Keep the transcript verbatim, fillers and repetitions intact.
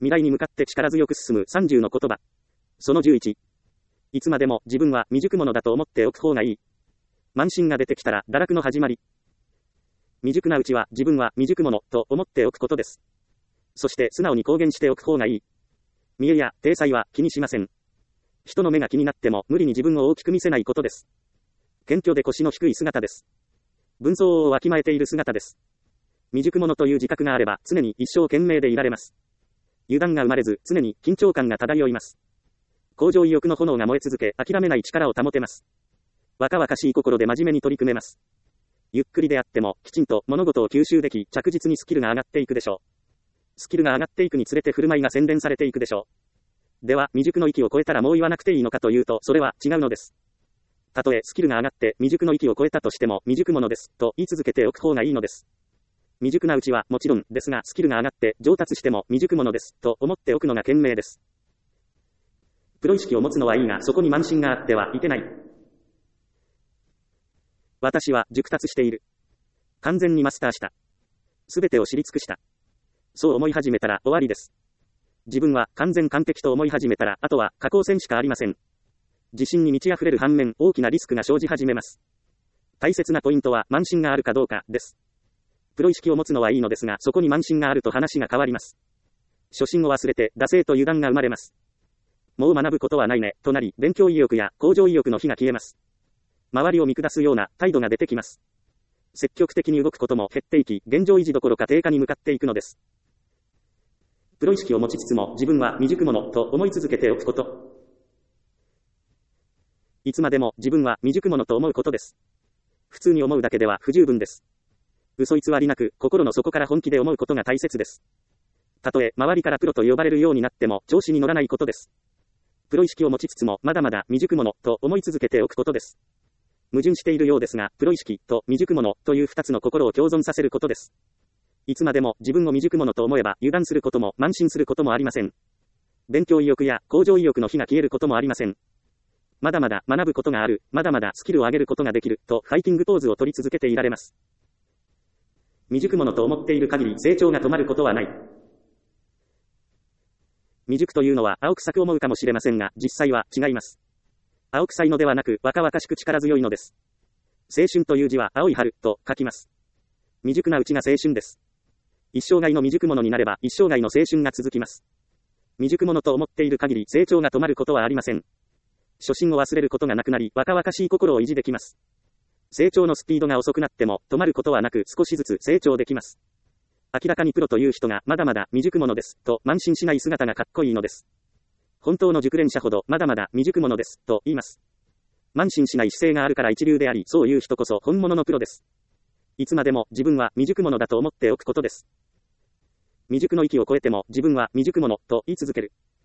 未来に向かって力強く進むさんじゅうの言葉。そのじゅういち。いつまでも自分は未熟者だと思っておく方がいい。慢心が出てきたら堕落の始まり。未熟なうちは自分は未熟者と思っておくことです。そして素直に公言しておく方がいい。見栄や体裁は気にしません。人の目が気になっても無理に自分を大きく見せないことです。謙虚で腰の低い姿です。分相応をわきまえている姿です。未熟者という自覚があれば常に一生懸命でいられます。油断が生まれず常に緊張感が漂います。向上意欲の炎が燃え続け諦めない力を保てます。若々しい心で真面目に取り組めます。ゆっくりであってもきちんと物事を吸収でき着実にスキルが上がっていくでしょう。スキルが上がっていくにつれて振る舞いが洗練されていくでしょう。では未熟の域を超えたらもう言わなくていいのかというとそれは違うのです。たとえスキルが上がって未熟の域を超えたとしても未熟者ですと言い続けておく方がいいのです。未熟なうちはもちろんですがスキルが上がって上達しても未熟者ですと思っておくのが賢明です。プロ意識を持つのはいいがそこに慢心があってはいけない。私は熟達している。完全にマスターした。すべてを知り尽くした。そう思い始めたら終わりです。自分は完全完璧と思い始めたらあとは下降線しかありません。自信に満ち溢れる反面大きなリスクが生じ始めます。大切なポイントは慢心があるかどうかです。プロ意識を持つのはいいのですがそこに慢心があると話が変わります。初心を忘れて惰性と油断が生まれます。もう学ぶことはないねとなり勉強意欲や向上意欲の火が消えます。周りを見下すような態度が出てきます。積極的に動くことも減っていき現状維持どころか低下に向かっていくのです。プロ意識を持ちつつも自分は未熟者と思い続けておくこと。いつまでも自分は未熟者と思うことです。普通に思うだけでは不十分です。嘘偽りなく心の底から本気で思うことが大切です。たとえ周りからプロと呼ばれるようになっても調子に乗らないことです。プロ意識を持ちつつもまだまだ未熟者と思い続けておくことです。矛盾しているようですがプロ意識と未熟者という二つの心を共存させることです。いつまでも自分を未熟者と思えば油断することも慢心することもありません。勉強意欲や向上意欲の火が消えることもありません。まだまだ学ぶことがある、まだまだスキルを上げることができるとファイティングポーズを取り続けていられます。未熟者と思っている限り成長が止まることはない。未熟というのは青臭く思うかもしれませんが実際は違います。青臭いのではなく若々しく力強いのです。青春という字は青い春と書きます。未熟なうちが青春です。一生涯の未熟者になれば一生涯の青春が続きます。未熟者と思っている限り成長が止まることはありません。初心を忘れることがなくなり若々しい心を維持できます。成長のスピードが遅くなっても止まることはなく少しずつ成長できます。明らかにプロという人がまだまだ未熟者ですと慢心しない姿がかっこいいのです。本当の熟練者ほどまだまだ未熟者ですと言います。慢心しない姿勢があるから一流でありそういう人こそ本物のプロです。いつまでも自分は未熟者だと思っておくことです。未熟の域を超えても自分は未熟者と言い続ける。